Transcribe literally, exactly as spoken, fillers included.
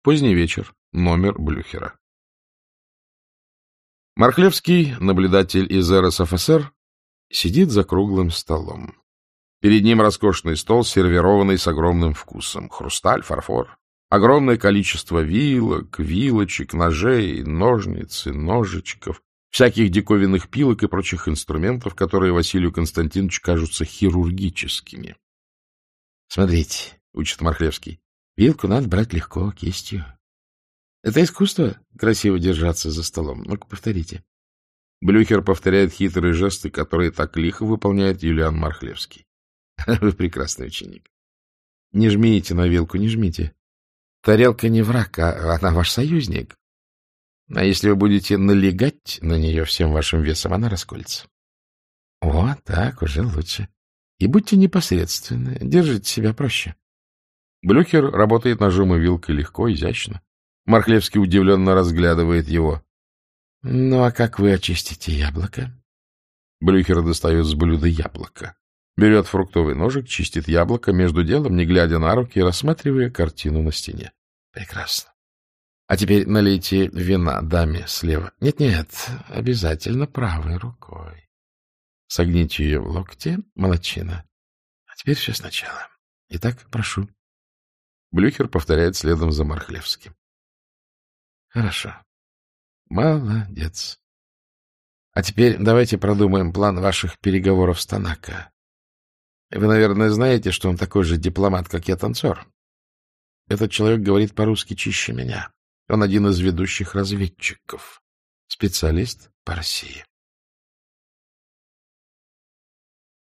Поздний вечер. Номер Блюхера. Мархлевский, наблюдатель из эр эс эф эс эр, сидит за круглым столом. Перед ним роскошный стол, сервированный с огромным вкусом. Хрусталь, фарфор. Огромное количество вилок, вилочек, ножей, ножниц, ножичков, всяких диковинных пилок и прочих инструментов, которые Василию Константиновичу кажутся хирургическими. — Смотрите, — учит Мархлевский, — вилку надо брать легко, кистью. Это искусство — красиво держаться за столом. Ну-ка, повторите. Блюхер повторяет хитрые жесты, которые так лихо выполняет Юлиан Мархлевский. Вы прекрасный ученик. Не жмите на вилку, не жмите. Тарелка не враг, а она ваш союзник. А если вы будете налегать на нее всем вашим весом, она расколется. О, так, уже лучше. И будьте непосредственны, держите себя проще. Блюхер работает ножом и вилкой легко, изящно. Мархлевский удивленно разглядывает его. — Ну, а как вы очистите яблоко? Блюхер достает с блюда яблоко. Берет фруктовый ножик, чистит яблоко, между делом, не глядя на руки, рассматривая картину на стене. — Прекрасно. А теперь налейте вина даме слева. Нет-нет, обязательно правой рукой. Согните ее в локте, молодчина. А теперь все сначала. Итак, прошу. Блюхер повторяет следом за Мархлевским. Хорошо. Молодец. А теперь давайте продумаем план ваших переговоров с Танака. Вы, наверное, знаете, что он такой же дипломат, как я, танцор. Этот человек говорит по-русски чище меня. Он один из ведущих разведчиков, специалист по России.